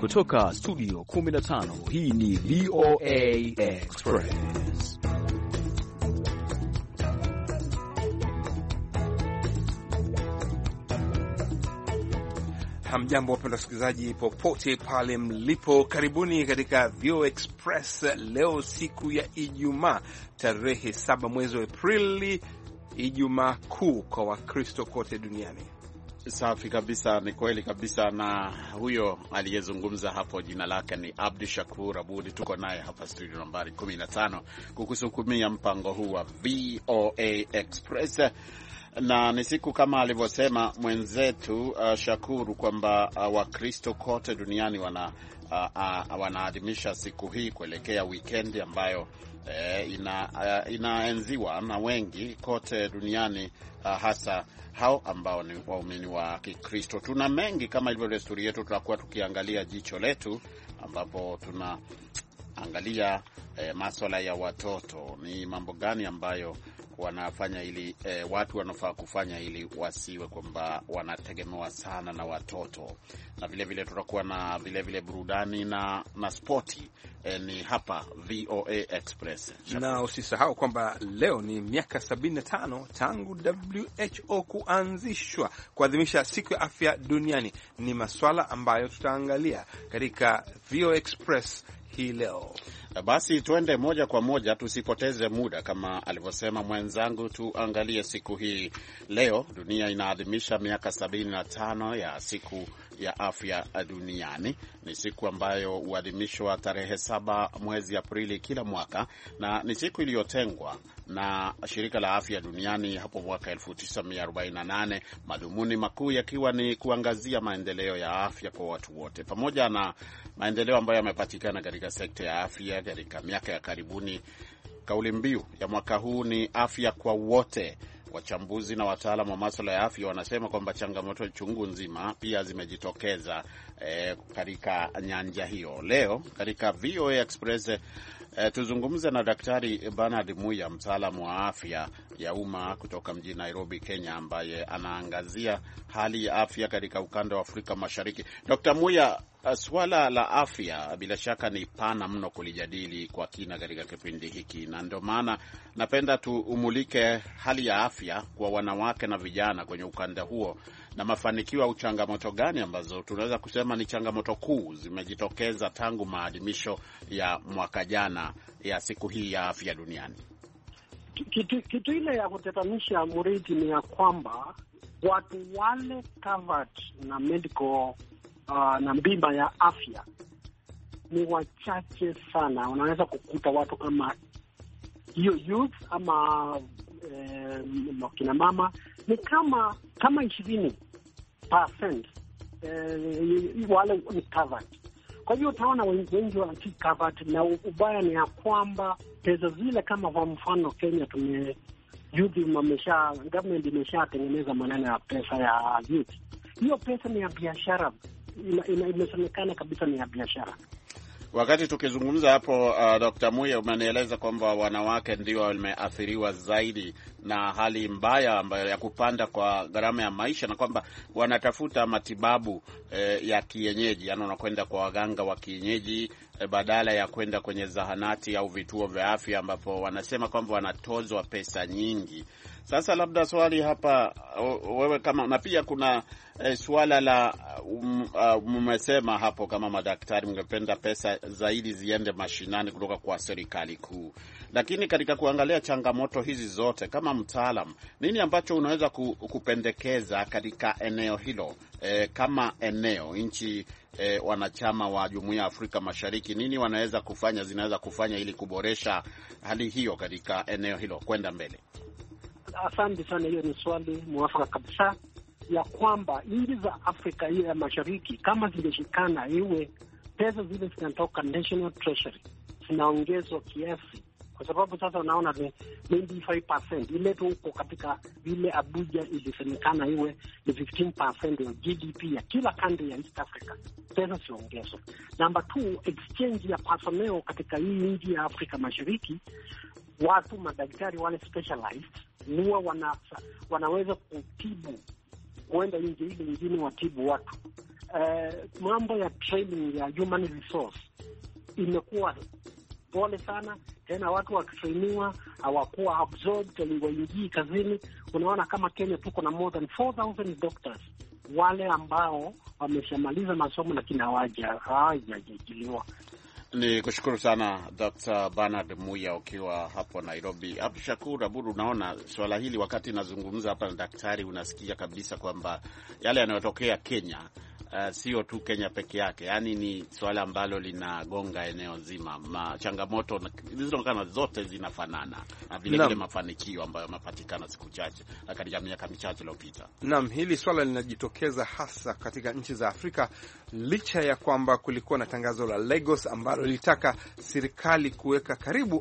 kutoka studio 15, hii ni VOA Express. Hamjambo wapenda wasikilizaji popote pale mlipo, karibuni katika VOA Express. Leo siku ya Ijumaa tarehe 7 mwezi wa Aprili, Ijumaa kuu kwa Wakristo kote duniani. Safi kabisa, ni kweli kabisa. Na huyo aliyezungumza hapo jina lake ni Abdi Shakur Abudi. Tuko naye hapa studio nambari 15 kukusukumia mpango huu wa VOA Express, na ni siku kama alivyosema mwenzetu Shakuru kwamba Wakristo kote duniani wanaadhimisha siku hii kuelekea weekend ambayo inaenziwa na wengi kote duniani, hasa hao ambao ni waumini wa Kikristo. Tuna mengi kama ilivyo desturi yetu, tutakuwa tukiangalia jicho letu, ambapo tunaangalia masuala ya watoto. Ni mambo gani ambayo wanafanya ili watu wanafaa kufanya ili wasiwe kwamba wanategemewa sana na watoto. Na vile tutakuwa na vile burudani na spoti. Ni hapa VOA Express. Na usisahau kwamba leo ni miaka 75 tangu WHO kuanzishwa kuadhimisha siku ya afya duniani. Ni masuala ambayo tutaangalia katika VOA Express hii leo. Basi tuende moja kwa moja, tusipoteze muda. Kama alivyosema mwenzangu, tuangalie siku hii leo. Dunia inaadhimisha miaka 75 ya siku ya afya duniani. Ni siku ambayo huadhimishwa tarehe 7 mwezi Aprili kila mwaka, na ni siku iliyotengwa na shirika la afya duniani hapo mwaka 1948, madhumuni makuu yakiwa ni kuangazia maendeleo ya afya kwa watu wote, pamoja na maendeleo ambayo yamepatikana katika sekta ya afya katika miaka ya karibuni. Kauli mbiu ya mwaka huu ni afya kwa wote. Wachambuzi na wataalamu wa masuala ya afya wanasema kwamba changamoto chungu nzima pia zimejitokeza katika nyanja hiyo. Leo katika VOA Express tuzungumze na Daktari Bernard Muya, mtaalamu wa afya ya umma kutoka mjini Nairobi, Kenya, ambaye anaangazia hali ya afya katika ukanda wa Afrika Mashariki. Dr. Muya, swala la afya bila shaka ni pana mno kulijadili kwa kina katika kipindi hiki, na ndio maana napenda tuumulike hali ya afya kwa wanawake na vijana kwenye ukanda huo, na mafanikio au changamoto gani ambazo tunaweza kusema ni changamoto kuu zimejitokeza tangu maadhimisho ya mwaka jana ya siku hii ya afya duniani. Kitu ile ya kutatanisha muridi ni ya kwamba watu wale covered na medical na bima ya afya ni wachache sana. Unaweza kukuta watu kama hiyo youth ama kina mama ni kama 20% wale ni covered. Kwa hiyo utaona wengi wanati covered, na ubaya ni ya kwamba pesa zile, kama kwa mfano Kenya government imeshatengeneza maneno ya pesa ya youth. Hiyo pesa ni ya biashara, imesemekana kabisa ni ya biashara. Wakati tukizungumza hapo, Dr. Muya, umenieleza kwamba wanawake ndio wameathiriwa zaidi na hali mbaya ambayo ya kupanda kwa gharama ya maisha, na kwamba wanatafuta matibabu ya kienyeji, yani wanakwenda kwa waganga wa kienyeji badala ya kwenda kwenye zahanati au vituo vya afya ambapo wanasema kwamba wanatozwa pesa nyingi. Sasa labda swali hapa, wewe kama, na pia kuna swala la mmesema hapo kama madaktari mngependa pesa zaidi ziende mashinani kutoka kwa serikali kuu. Lakini katika kuangalia changamoto hizi zote, kama mtaalam, nini ambacho unaweza kupendekeza katika eneo hilo, kama eneo nchi wanachama wa Jumuiya ya Afrika Mashariki, nini zinaweza kufanya ili kuboresha hali hiyo katika eneo hilo kwenda mbele? Asante sana, hiyo ni swali mwafaka kabisa, ya kwamba nchi za Afrika hiyo ya Mashariki kama zingeshikana, iwe pesa zile zinatoka National Treasury zinaongezwa kiasi, kwa sababu sasa unaona ni 25% ile tu huko katika vile Abuja ilisemekana iwe ni 15% ya GDP ya kila country ya East Africa, pesa ziongezwe. Number 2, exchange ya personnel katika hii nchi ya Afrika Mashariki, watu madaktari wale specialized huwa wanaweza kutibu, kuenda nje ile nyingine watibu watu mambo ya training ya human resource imekuwa pole sana. Tena watu wakitrainiwa hawakuwa absorbed, walioingia kazini. Unaona kama Kenya tuko na more than 4,000 doctors wale ambao wameshamaliza masomo lakini hawajajiliwa. Ni kushukuru sana Dr. Bernard Muya ukiwa hapo Nairobi. Abdu Shakur Abud, unaona swala hili wakati nazungumza hapa na daktari, unasikia kabisa kwamba yale yanayotokea Kenya sio tu Kenya peke yake, yaani ni swala ambalo linagonga eneo zima. Changamoto zilizoonekana zote zinafanana na vile vile mafanikio ambayo yamepatikana siku chache katika miaka michache iliyopita. Naam, hili swala linajitokeza hasa katika nchi za Afrika, licha ya kwamba kulikuwa na tangazo la Lagos ambalo lilitaka serikali kuweka karibu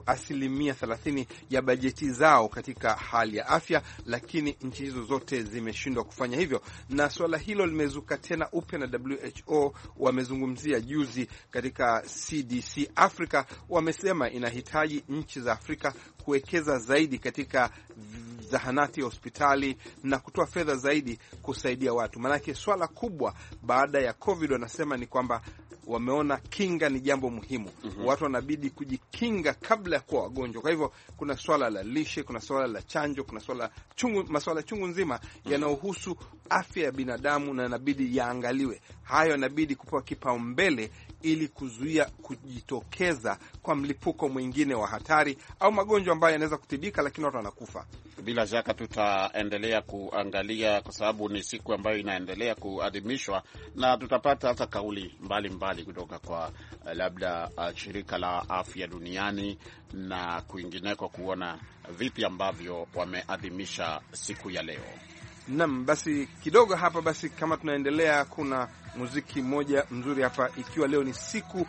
30% ya bajeti zao katika hali ya afya, lakini nchi hizo zote zimeshindwa kufanya hivyo, na swala hilo limezuka tena upya na WHO wamezungumzia juzi katika CDC Africa. Wamesema inahitaji nchi za Afrika kuwekeza zaidi katika zahanati ya hospitali na kutoa fedha zaidi kusaidia watu. Maanake swala kubwa baada ya COVID wanasema ni kwamba wameona kinga ni jambo muhimu. Watu wanabidi kujikinga kabla ya kuwa wagonjwa. Kwa hivyo kuna swala la lishe, kuna swala la chanjo, kuna masuala chungu nzima yanayohusu afya ya binadamu na inabidi yaangaliwe. Hayo yanabidi kupewa kipaumbele ili kuzuia kujitokeza kwa mlipuko mwingine wa hatari au magonjwa ambayo yanaweza kutibika lakini watu wanakufa. Bila shaka tutaendelea kuangalia kwa sababu ni siku ambayo inaendelea kuadhimishwa, na tutapata hata kauli mbalimbali kutoka kwa labda shirika la afya duniani na kwingineko kuona vipi ambavyo wameadhimisha siku ya leo. Naam, basi kidogo hapa, basi kama tunaendelea, kuna muziki mmoja mzuri hapa, ikiwa leo ni siku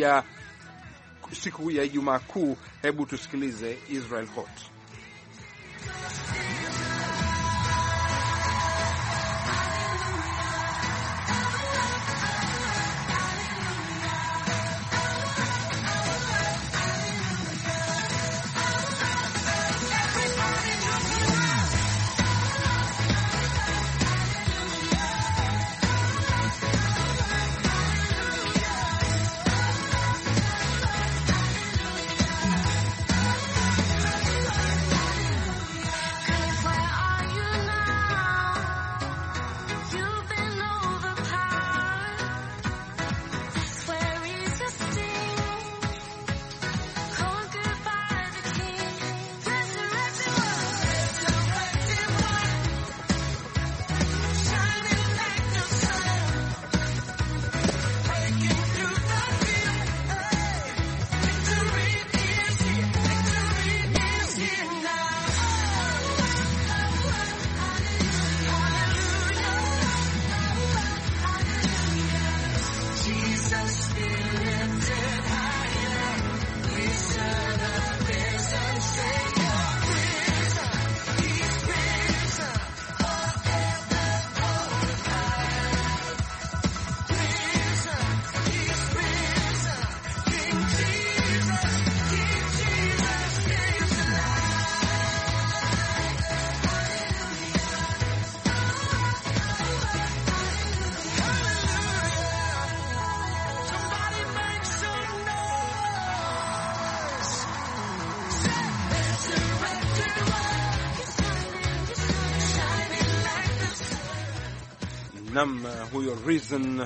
ya Ijumaa Kuu. Hebu tusikilize Israel Hot. Nam huyo Reason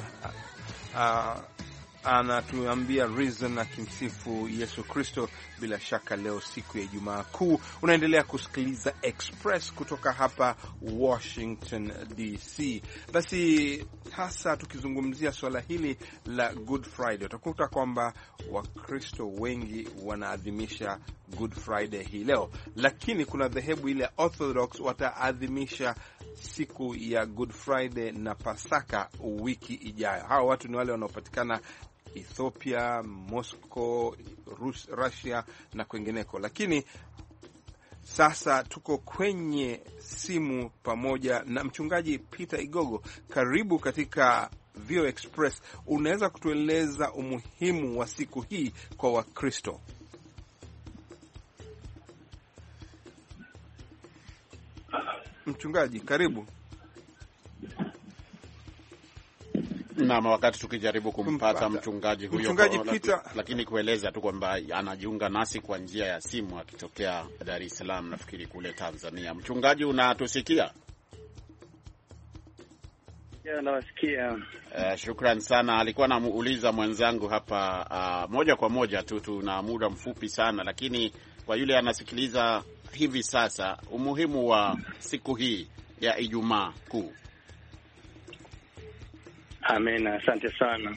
anatuambia Reason akimsifu Yesu Kristo. Bila shaka leo siku ya Ijumaa Kuu. Unaendelea kusikiliza Express kutoka hapa Washington DC. Basi hasa tukizungumzia swala hili la Good Friday, utakuta kwamba Wakristo wengi wanaadhimisha Good Friday hii leo, lakini kuna dhehebu ile Orthodox wataadhimisha siku ya Good Friday na Pasaka wiki ijayo. Hawa watu ni wale wanaopatikana Ethiopia, Moscow, Russia na kwengineko. Lakini sasa tuko kwenye simu pamoja na mchungaji Peter Igogo. Karibu katika VOA Express. Unaweza kutueleza umuhimu wa siku hii kwa Wakristo? Mchungaji, karibu. Na wakati tukijaribu kumpata mchungaji huyo, lakini kueleza tu kwamba anajiunga nasi kwa njia ya simu akitokea Dar es Salaam, nafikiri kule Tanzania. Mchungaji, unatusikia? Nawasikia. Shukran sana. Alikuwa namuuliza mwenzangu hapa moja kwa moja tu, tuna muda mfupi sana, lakini kwa yule anasikiliza hivi sasa, umuhimu wa siku hii ya Ijumaa Kuu. Amen, asante sana.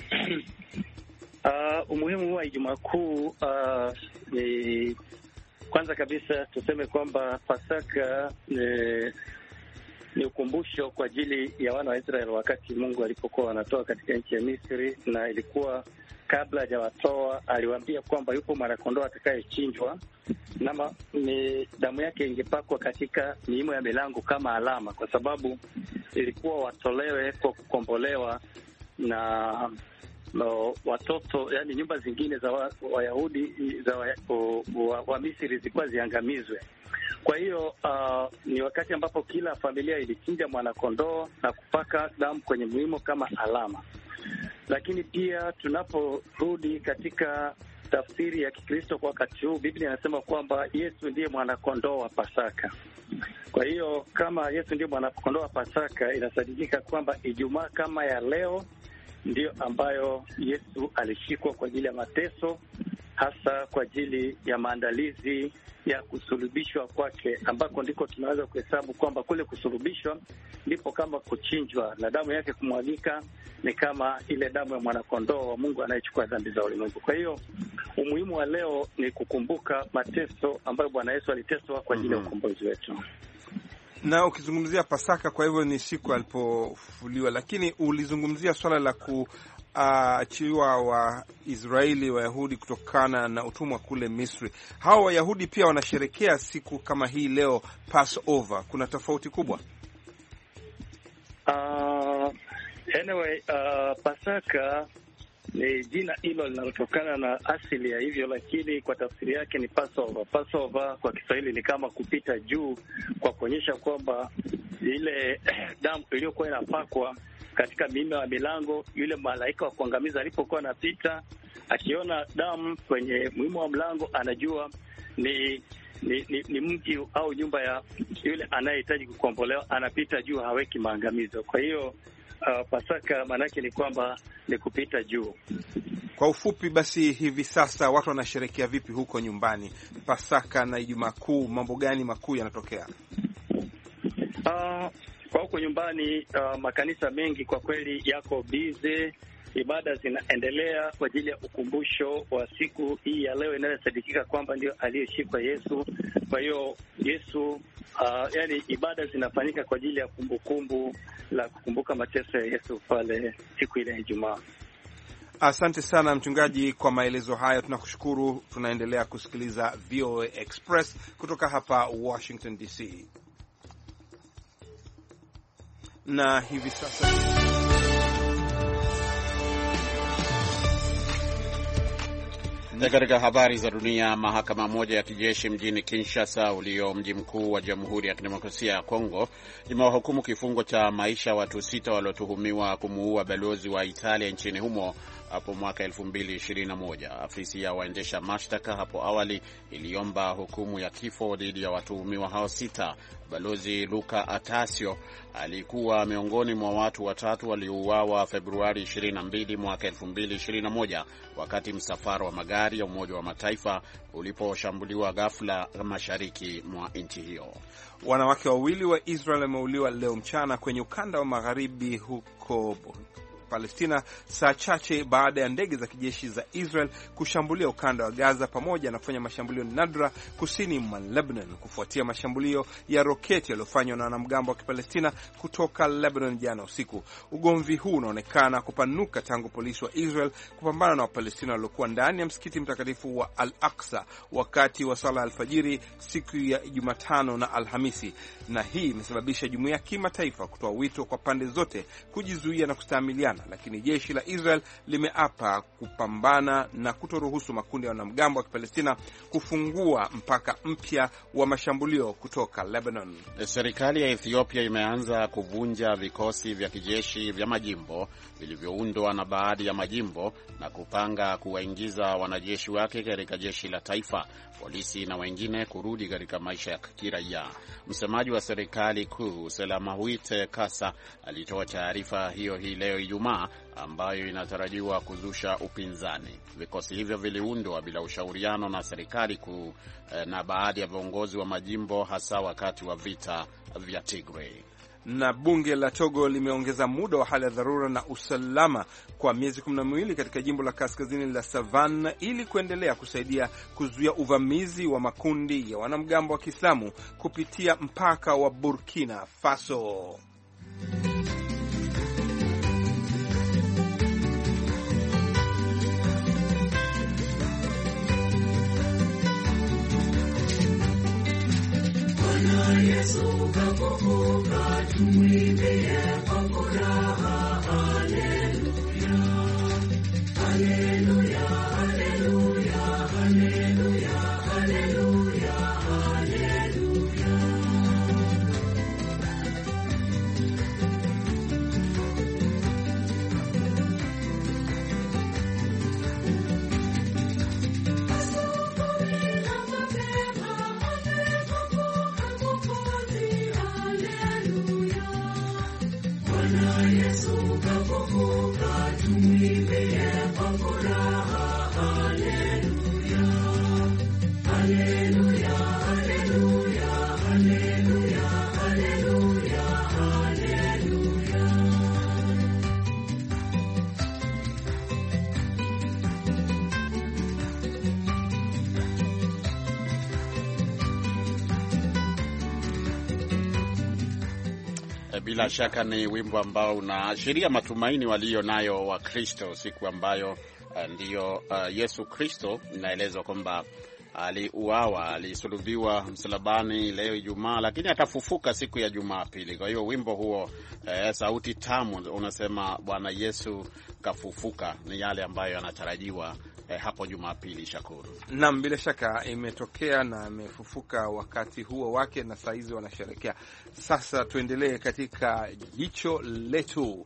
Umuhimu wa Ijumaa Kuu ni kwanza kabisa tuseme kwamba Pasaka ni ukumbusho kwa ajili ya wana wa Israeli wakati Mungu alipokuwa wanatoa katika nchi ya Misri, na ilikuwa kabla hajawatoa aliwaambia kwamba yupo mwanakondoo atakayechinjwa na ni damu yake ingepakwa katika miimo ya milango kama alama, kwa sababu ilikuwa watolewe kwa kukombolewa na watoto, yani nyumba zingine za Wayahudi za wa Misri zilikuwa ziangamizwe. Kwa hiyo ni wakati ambapo kila familia ilichinja mwanakondoo na kupaka damu kwenye muimo kama alama. Lakini pia tunaporudi katika tafsiri ya Kikristo kwa wakati huu, Biblia inasema kwamba Yesu ndiye mwanakondoo wa Pasaka. Kwa hiyo kama Yesu ndiye mwanakondoo wa Pasaka, inasadikika kwamba Ijumaa kama ya leo ndio ambayo Yesu alishikwa kwa ajili ya mateso, hasa kwa ajili ya maandalizi ya kusulubishwa kwake, ambako ndiko tunaweza kuhesabu kwamba kule kusulubishwa ndipo kama kuchinjwa na damu yake kumwagika ni kama ile damu ya mwanakondoo wa Mungu anayechukua dhambi za ulimwengu. Kwa hiyo umuhimu wa leo ni kukumbuka mateso ambayo Bwana Yesu aliteswa kwa ajili ya ukombozi wetu. Na ukizungumzia Pasaka, kwa hivyo ni siku alipofufuliwa, lakini ulizungumzia swala la kuachiwa wa Israeli Wayahudi kutokana na utumwa kule Misri. Hao Wayahudi pia wanasherekea siku kama hii leo, Passover. Kuna tofauti kubwa? Pasaka ni jina hilo linalotokana na asili ya hivyo, lakini kwa tafsiri yake ni Passover. Passover kwa Kiswahili ni kama kupita juu, kwa kuonyesha kwamba ile damu iliyokuwa inapakwa katika miimo ya milango, yule malaika wa kuangamiza alipokuwa anapita, akiona damu kwenye muimo wa mlango, anajua ni mji au nyumba ya yule anayehitaji kukombolewa, anapita juu, haweki maangamizo. Kwa hiyo Pasaka maanake ni kwamba ni kupita juu. Kwa ufupi basi, hivi sasa watu wanasherehekea vipi huko nyumbani Pasaka na Ijumaa Kuu? Mambo gani makuu yanatokea? Kwa huko nyumbani, makanisa mengi kwa kweli yako busy, ibada zinaendelea kwa ajili ya ukumbusho wa siku hii ya leo inayosadikika kwamba ndio aliyeshikwa Yesu. Kwa hiyo Yesu, yani ibada zinafanyika kwa ajili ya kumbukumbu la kukumbuka mateso ya Yesu pale siku ile ya Ijumaa. Asante sana mchungaji kwa maelezo hayo, tunakushukuru. Tunaendelea kusikiliza VOA Express kutoka hapa Washington DC. Na hivi sasa katika habari za dunia, mahakama moja ya kijeshi mjini Kinshasa, ulio mji mkuu wa Jamhuri ya Kidemokrasia ya Kongo, imewahukumu kifungo cha maisha watu 6 waliotuhumiwa kumuua balozi wa Italia nchini humo hapo mwaka 2021. Afisi ya waendesha mashtaka hapo awali iliomba hukumu ya kifo dhidi ya watuhumiwa hao 6. Balozi Luca Atasio alikuwa miongoni mwa watu watatu waliouawa Februari 22 mwaka 2021 wakati msafara wa magari ya Umoja wa Mataifa uliposhambuliwa ghafla mashariki mwa nchi hiyo. Wanawake wawili wa Israel wameuliwa leo mchana kwenye ukanda wa magharibi huko Palestina, saa chache baada ya ndege za kijeshi za Israel kushambulia ukanda wa Gaza pamoja na kufanya mashambulio nadra kusini mwa Lebanon kufuatia mashambulio ya roketi yaliyofanywa na wanamgambo wa Kipalestina kutoka Lebanon jana usiku. Ugomvi huu unaonekana kupanuka tangu polisi wa Israel kupambana na Wapalestina waliokuwa ndani ya msikiti mtakatifu wa Al-Aqsa wakati wa sala alfajiri siku ya Jumatano na Alhamisi, na hii imesababisha jumuiya ya kimataifa kutoa wito kwa pande zote kujizuia na kustahimiliana jana, lakini jeshi la Israel limeapa kupambana na kutoruhusu makundi ya wanamgambo wa Palestina kufungua mpaka mpya wa mashambulio kutoka Lebanon. Serikali ya Ethiopia imeanza kuvunja vikosi vya kijeshi vya majimbo vilivyoundwa na baadhi ya majimbo na kupanga kuwaingiza wanajeshi wake katika jeshi la taifa, polisi na wengine kurudi katika maisha ya kiraia. Msemaji wa serikali kuu Selamawit Kasa alitoa taarifa hiyo hii leo Ijumaa, ambayo inatarajiwa kuzusha upinzani. Vikosi hivyo viliundwa bila ushauriano na serikali kuu na baadhi ya viongozi wa majimbo, hasa wakati wa vita vya Tigray. Na bunge la Togo limeongeza muda wa hali ya dharura na usalama kwa miezi 12 katika jimbo la kaskazini la Savannah ili kuendelea kusaidia kuzuia uvamizi wa makundi ya wanamgambo wa Kiislamu kupitia mpaka wa Burkina Faso. Yesu kafufuka, tumwimbie kwa furaha, haleluya, haleluya, haleluya, haleluya, haleluya, haleluya. Yesu kafufuka, tumwimbie kwa furaha, haleluya, haleluya, haleluya, haleluya, haleluya, haleluya. Bila shaka ni wimbo ambao unaashiria matumaini walio nayo wa Kristo, siku ambayo ndiyo Yesu Kristo inaelezwa kwamba alisulubiwa msalabani leo Ijumaa, lakini atafufuka siku ya Jumapili. Kwa hiyo wimbo huo sauti tamu unasema Bwana Yesu kafufuka, ni yale ambayo yanatarajiwa hapo Jumapili. Shakuru. Naam, bila shaka imetokea na amefufuka wakati huo wake, na saizi wanasherehekea. Sasa tuendelee katika jicho letu.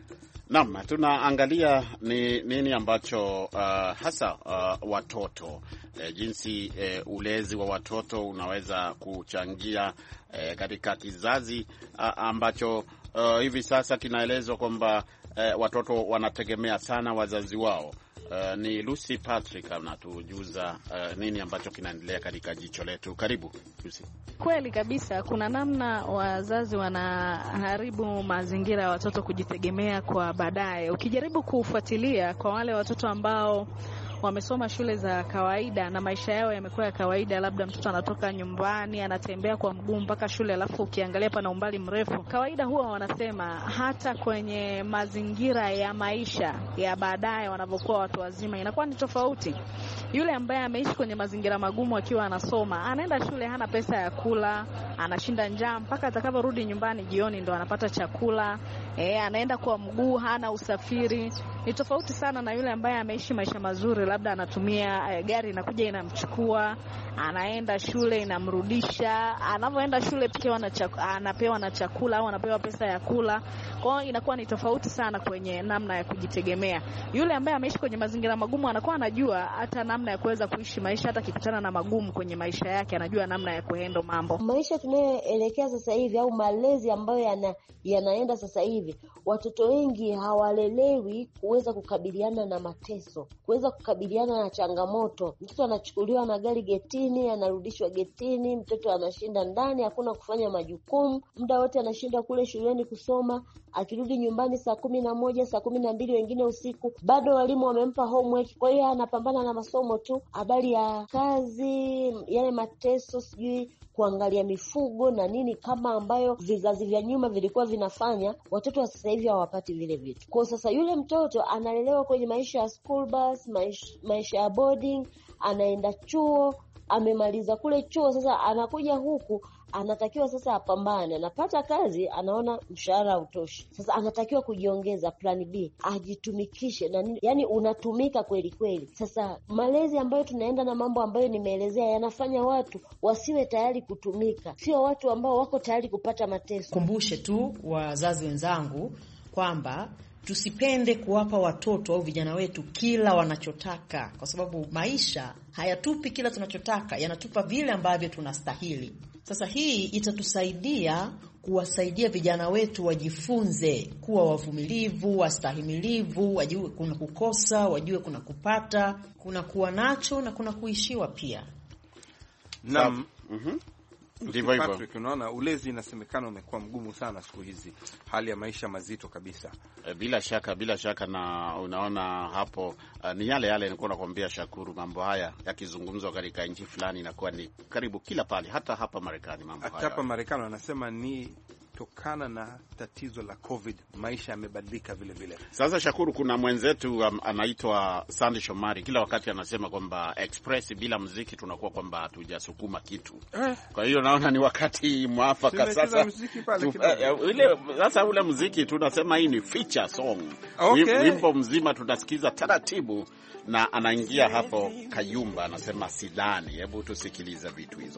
Naam, tunaangalia ni nini ambacho hasa watoto jinsi ulezi wa watoto unaweza kuchangia katika kizazi ambacho hivi sasa kinaelezwa kwamba watoto wanategemea sana wazazi wao. Ni Lucy Patrick anatujuza nini ambacho kinaendelea katika jicho letu. Karibu Lucy. Kweli kabisa, kuna namna wazazi wanaharibu mazingira ya watoto kujitegemea kwa baadaye. Ukijaribu kufuatilia kwa wale watoto ambao wamesoma shule za kawaida na maisha yao yamekuwa ya kawaida, labda mtoto anatoka nyumbani anatembea kwa mguu mpaka shule, alafu ukiangalia pana umbali mrefu, kawaida huwa wanasema hata kwenye mazingira ya maisha ya baadaye wanapokuwa watu wazima inakuwa ni tofauti. Yule ambaye ameishi kwenye mazingira magumu akiwa anasoma, anaenda shule hana pesa ya kula, anashinda njaa mpaka atakaporudi nyumbani jioni ndo anapata chakula. Anaenda kwa mguu, hana usafiri. Ni tofauti sana na yule ambaye ameishi maisha mazuri, labda anatumia gari inakuja inamchukua, anaenda shule inamrudisha, anapoenda shule pia anapewa na chakula au anapewa pesa ya kula. Kwa hiyo inakuwa ni tofauti sana kwenye namna ya kujitegemea. Yule ambaye ameishi kwenye mazingira magumu anakuwa anajua hata namna ya kuweza kuishi maisha, hata kikutana na magumu kwenye maisha yake anajua namna ya kuhandle mambo. Maisha tunayoelekea sasa hivi au malezi ambayo yanaenda sasa hivi, watoto wengi hawalelewi kuweza kukabiliana na mateso, kuweza kukabiliana na changamoto. Mtoto anachukuliwa na gari getini, anarudishwa getini, mtoto anashinda ndani, hakuna kufanya majukumu, muda wote anashinda kule shuleni kusoma, akirudi nyumbani saa 11, saa 12, wengine usiku, bado walimu wamempa homework, kwa hiyo anapambana na masomo tu. Habari ya kazi, yale mateso, sijui kuangalia mifugo na nini kama ambayo vizazi vya nyuma vilikuwa vinafanya, watoto wa sasa hivi hawapati vile vitu. Kwa sasa yule mtoto analelewa kwenye maisha ya school bus, maisha ya boarding, anaenda chuo, amemaliza kule chuo, sasa anakuja huku anatakiwa sasa apambane, anapata kazi, anaona mshahara hautoshi, sasa anatakiwa kujiongeza, plan B, ajitumikishe na nini, yani unatumika kweli kweli. Sasa malezi ambayo tunaenda na mambo ambayo nimeelezea yanafanya watu wasiwe tayari kutumika, sio watu ambao wako tayari kupata mateso. Kumbushe tu wazazi wenzangu kwamba tusipende kuwapa watoto au vijana wetu kila wanachotaka, kwa sababu maisha hayatupi kila tunachotaka, yanatupa vile ambavyo tunastahili. Sasa hii itatusaidia kuwasaidia vijana wetu wajifunze kuwa wavumilivu, wastahimilivu, wajue kuna kukosa, wajue kuna kupata, kuna kuwa nacho na kuna kuishiwa pia. Naam. Ndivyo Patrick, unaona ulezi inasemekana umekuwa mgumu sana siku hizi, hali ya maisha mazito kabisa. Bila shaka na unaona hapo ni yale nilikuwa nakwambia Shakuru, mambo haya yakizungumzwa katika nchi fulani inakuwa ni karibu kila pale, hata hapa Marekani mambo haya. Hapa Marekani wanasema ni tokana na tatizo la COVID, maisha yamebadilika vile vile. Sasa Shakuru, kuna mwenzetu anaitwa Sandy Shomari, kila wakati anasema kwamba express bila muziki tunakuwa kwamba hatujasukuma kitu. Kwa hiyo naona ni wakati mwafaka sasa. Sasa ule muziki tunasema hii ni feature song. Okay. Wimbo mzima tunasikiza taratibu na anaingia hapo Kayumba anasema sidhani. Hebu tusikilize vitu hizo.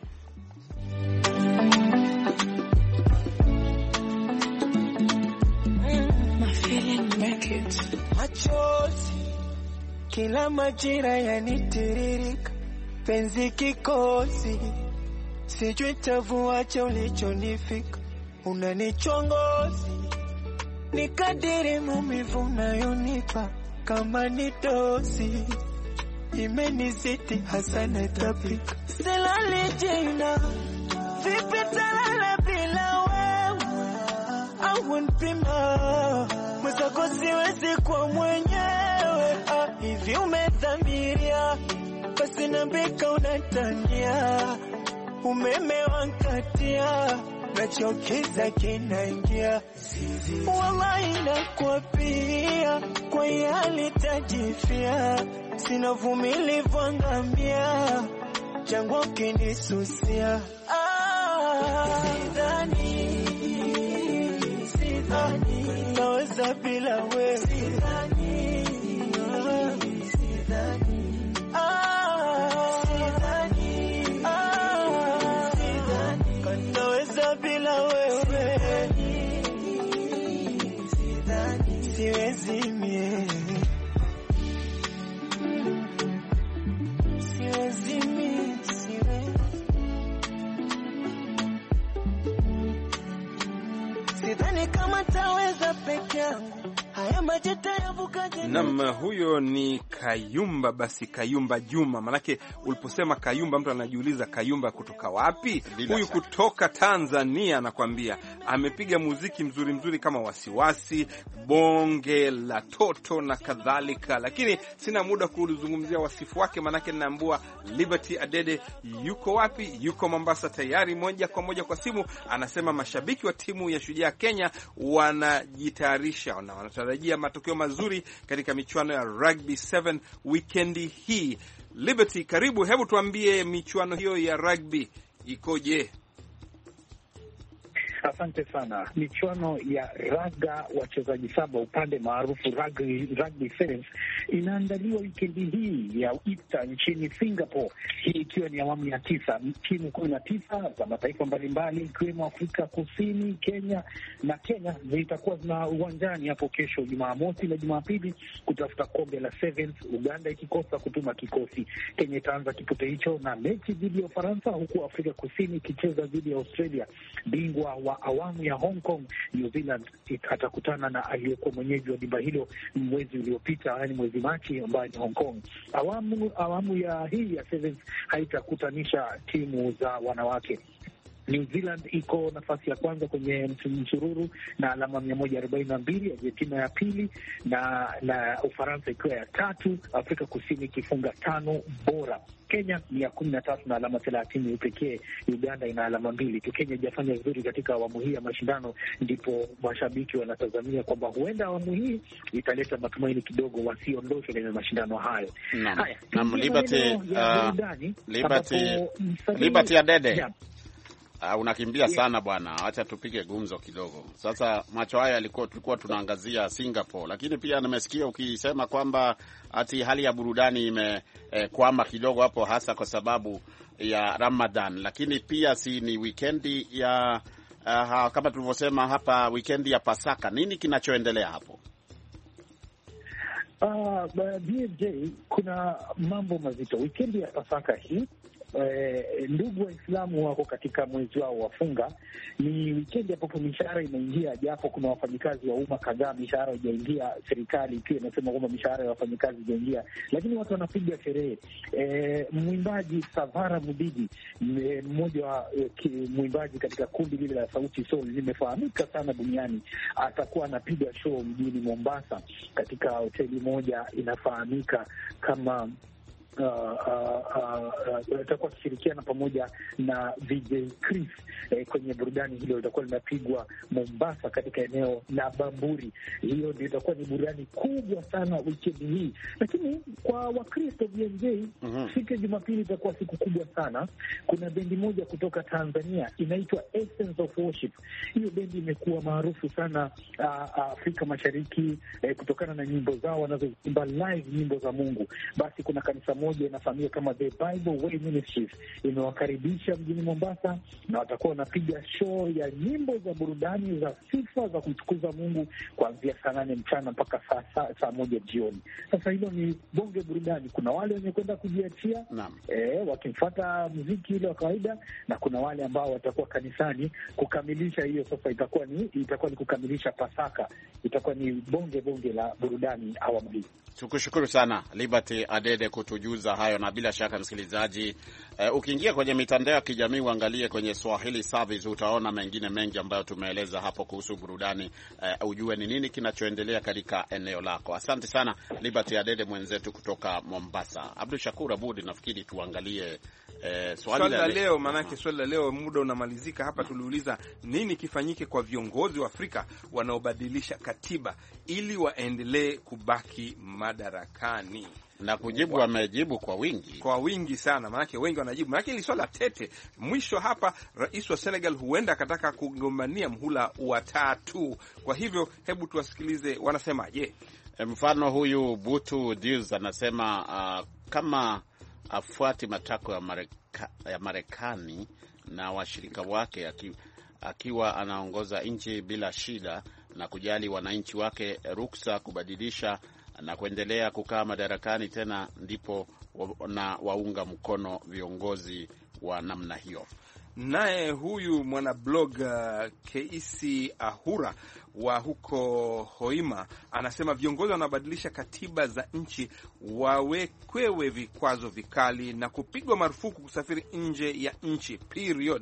Machozi kila majira yanitiririka, penzi kikosi, sijui tavuacha ulichonifika, unanichongozi, nikadiri maumivu unayonipa, kama ni dozi imenizidi hasa natabika, silali jina, vipi talala bila wewe, au npima mwezako siwezi kwa mwenyewe. Hivi umedhamiria, basi nambika unatania, umeme wankatia, nachokiza kinaingia, wallahi nakwapia, kwa yali tajifia, sina vumilivu angamia, jangwa kinisusia. Sidhani naweza bila wewe, sidhani naweza bila wewe, siwezi mie, siwezi mie, sidhani kama taweza peke yangu. Naam, huyo ni Kayumba. Basi Kayumba Juma, manake uliposema Kayumba mtu anajiuliza Kayumba kutoka wapi? Huyu kutoka Tanzania, anakuambia amepiga muziki mzuri kama Wasiwasi, Bonge la Toto na kadhalika, lakini sina muda kuzungumzia wasifu wake, manake ninaambua Liberty Adede yuko wapi? Yuko Mombasa tayari, moja kwa moja kwa simu. Anasema mashabiki wa timu ya Shujaa Kenya wanajitayarisha na wanatarajia matokeo mazuri katika michuano ya Rugby 7 weekendi hii. Liberty, karibu, hebu tuambie michuano hiyo ya rugby ikoje? Asante sana. Michuano ya raga wachezaji saba upande maarufu rugby sevens inaandaliwa wikendi hii ya Easter nchini Singapore, hii ikiwa ni awamu ya 9. Timu 19 za mataifa mbalimbali ikiwemo Afrika Kusini, Kenya zitakuwa zina uwanjani hapo kesho Jumamosi na Jumapili kutafuta kombe la sevens, Uganda ikikosa kutuma kikosi. Kenya itaanza kipute hicho na mechi dhidi ya Ufaransa, huku Afrika Kusini ikicheza dhidi ya Australia. Bingwa wa awamu ya Hong Kong, New Zealand, atakutana na aliyekuwa mwenyeji wa dimba hilo mwezi uliopita, yaani mwezi Machi, ambayo ni Hong Kong. Awamu ya hii ya sevens haitakutanisha timu za wanawake. New Zealand iko nafasi ya kwanza kwenye msururu na alama 142, Argentina ya pili na Ufaransa ikiwa ya 3, Afrika Kusini ikifunga 5 bora. Kenya ni ya 13 na alama 30 pekee. Uganda ina alama 2 tu. Kenya haijafanya vizuri katika awamu hii ya mashindano, ndipo mashabiki wanatazamia kwamba huenda awamu hii italeta matumaini kidogo, wasiondoke kwenye mashindano hayo. Liberty Adede. Unakimbia sana bwana, acha tupige gumzo kidogo. Sasa macho haya tulikuwa tunaangazia Singapore, lakini pia nimesikia ukisema kwamba ati hali ya burudani imekwama kidogo hapo, hasa kwa sababu ya Ramadan, lakini pia si ni weekendi ya kama tulivyosema hapa, weekendi ya Pasaka. Nini kinachoendelea hapo? BJ, kuna mambo mazito weekendi ya Pasaka hii. Ndugu Waislamu wako katika mwezi wao wafunga. Ni wikendi ambapo mishahara inaingia, japo kuna wafanyikazi wa umma kadhaa mishahara haijaingia. Serikali pia inasema kwamba mishahara ya wafanyikazi haijaingia, lakini watu wanapiga sherehe. Mwimbaji Savara Mudidi, mmoja wa mwimbaji katika kundi lile la Sauti Sol, limefahamika sana duniani, atakuwa anapiga show mjini Mombasa katika hoteli moja inafahamika kama itakuwa kushirikiana pamoja na VJ Chris kwenye burudani hilo litakuwa linapigwa Mombasa katika eneo la Bamburi. Hiyo ndio itakuwa ni burudani kubwa sana wikendi hii, lakini kwa Wakristo VJ, siku ya Jumapili itakuwa siku kubwa sana. Kuna bendi moja kutoka Tanzania inaitwa Essence of Worship. Hiyo bendi imekuwa maarufu sana Afrika Mashariki kutokana na nyimbo zao wanazoimba live, nyimbo za Mungu. Basi kuna kanisa moja inafahamika kama The Bible Way Ministries imewakaribisha mjini Mombasa, na watakuwa wanapiga show ya nyimbo za burudani za sifa za kumtukuza Mungu kuanzia saa 8 mchana mpaka saa 1 jioni. Sasa hilo ni bonge burudani. Kuna wale wenye kwenda kujiachia wakimfuata muziki ile wa kawaida, na kuna wale ambao watakuwa kanisani kukamilisha hiyo. Sasa itakuwa ni kukamilisha Pasaka. Itakuwa ni bonge la burudani awamu hii. Tukushukuru sana Liberty Adede kutujuza hayo, na bila shaka msikilizaji, ukiingia kwenye mitandao ya kijamii uangalie kwenye Swahili Service, utaona mengine mengi ambayo tumeeleza hapo kuhusu burudani, ujue ni nini kinachoendelea katika eneo lako. Asante sana Liberty Adede mwenzetu kutoka Mombasa. Abdul Shakur Abudi, nafikiri tuangalie swali la leo, maanake swali la leo muda unamalizika hapa. Tuliuliza nini kifanyike kwa viongozi wa Afrika wanaobadilisha katiba ili waendelee kubaki madarakani, na kujibu wamejibu kwa wingi sana, maanake wengi wanajibu, maanake ili swala tete. Mwisho hapa, rais wa Senegal huenda akataka kugombania mhula wa 3. Kwa hivyo hebu tuwasikilize wanasemaje. Mfano huyu Butu Diz anasema kama afuati matakwa ya Marekani na washirika wake, akiwa anaongoza nchi bila shida na kujali wananchi wake, ruksa kubadilisha na kuendelea kukaa madarakani tena, ndipo na waunga mkono viongozi wa namna hiyo. Naye huyu mwanablog Keisi Ahura wa huko Hoima anasema viongozi wanabadilisha katiba za nchi wawekwewe vikwazo vikali na kupigwa marufuku kusafiri nje ya nchi period.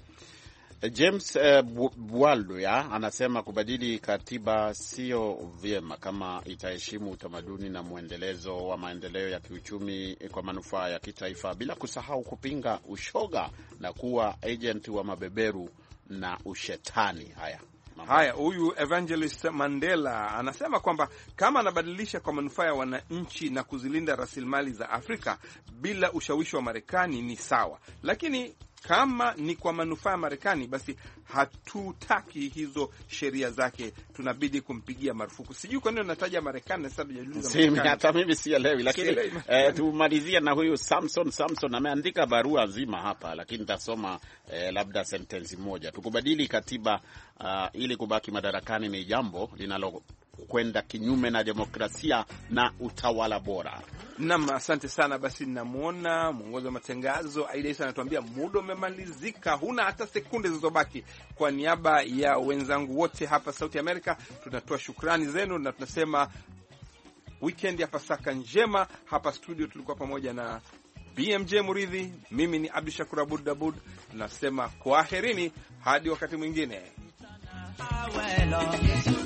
James Bwalya anasema kubadili katiba sio vyema kama itaheshimu utamaduni na mwendelezo wa maendeleo ya kiuchumi kwa manufaa ya kitaifa, bila kusahau kupinga ushoga na kuwa agent wa mabeberu na ushetani. Haya, huyu Evangelist Mandela anasema kwamba kama anabadilisha kwa manufaa ya wananchi na kuzilinda rasilimali za Afrika bila ushawishi wa Marekani ni sawa, lakini kama ni kwa manufaa ya Marekani, basi hatutaki hizo sheria zake, tunabidi kumpigia marufuku. Sijui kwa nini nataja Marekani na sababu Marekani. Hata mimi sielewi, lakini tumalizia na huyu Samson ameandika barua nzima hapa, lakini nitasoma labda sentensi moja. Tukubadili katiba ili kubaki madarakani ni jambo linalokwenda kinyume na demokrasia na utawala bora. Naam, asante sana. Basi namuona mwongozi wa matangazo Aida Isa anatuambia muda umemalizika, huna hata sekunde zilizobaki. Kwa niaba ya wenzangu wote hapa Sauti Amerika, tunatoa shukrani zenu na tunasema weekend ya Pasaka njema. Hapa studio tulikuwa pamoja na BMJ Muridhi, mimi ni Abdul Shakur Abud, nasema kwaherini hadi wakati mwingine.